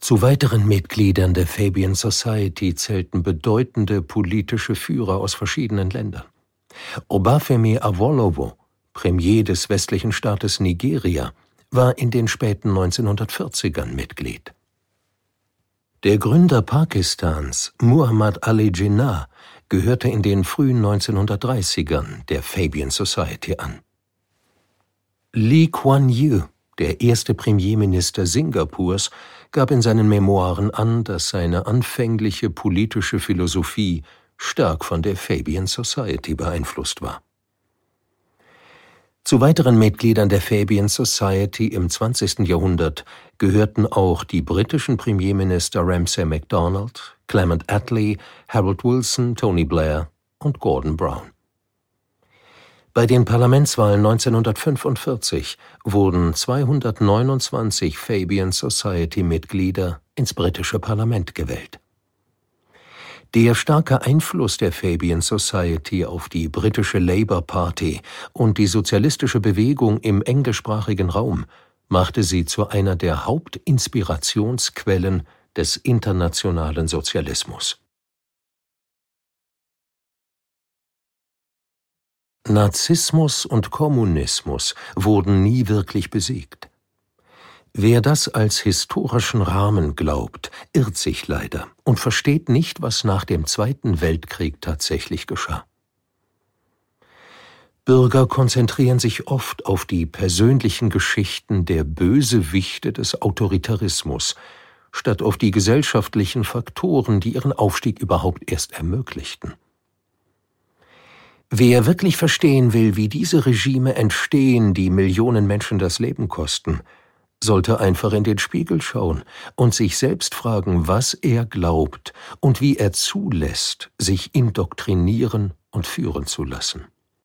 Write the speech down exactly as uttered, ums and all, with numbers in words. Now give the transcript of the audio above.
Zu weiteren Mitgliedern der Fabian Society zählten bedeutende politische Führer aus verschiedenen Ländern. Obafemi Awolowo, Premier des westlichen Staates Nigeria, war in den späten neunzehnhundertvierzigern Mitglied. Der Gründer Pakistans, Muhammad Ali Jinnah, gehörte in den frühen neunzehnhundertdreißigern der Fabian Society an. Lee Kuan Yew, der erste Premierminister Singapurs, gab in seinen Memoiren an, dass seine anfängliche politische Philosophie stark von der Fabian Society beeinflusst war. Zu weiteren Mitgliedern der Fabian Society im zwanzigsten Jahrhundert gehörten auch die britischen Premierminister Ramsay MacDonald, Clement Attlee, Harold Wilson, Tony Blair und Gordon Brown. Bei den Parlamentswahlen neunzehnhundertfünfundvierzig wurden zweihundertneunundzwanzig Fabian Society-Mitglieder ins britische Parlament gewählt. Der starke Einfluss der Fabian Society auf die britische Labour Party und die sozialistische Bewegung im englischsprachigen Raum machte sie zu einer der Hauptinspirationsquellen des internationalen Sozialismus. Nazismus und Kommunismus wurden nie wirklich besiegt. Wer das als historischen Rahmen glaubt, irrt sich leider und versteht nicht, was nach dem Zweiten Weltkrieg tatsächlich geschah. Bürger konzentrieren sich oft auf die persönlichen Geschichten der Bösewichte des Autoritarismus, statt auf die gesellschaftlichen Faktoren, die ihren Aufstieg überhaupt erst ermöglichten. Wer wirklich verstehen will, wie diese Regime entstehen, die Millionen Menschen das Leben kosten, sollte einfach in den Spiegel schauen und sich selbst fragen, was er glaubt und wie er zulässt, sich indoktrinieren und führen zu lassen.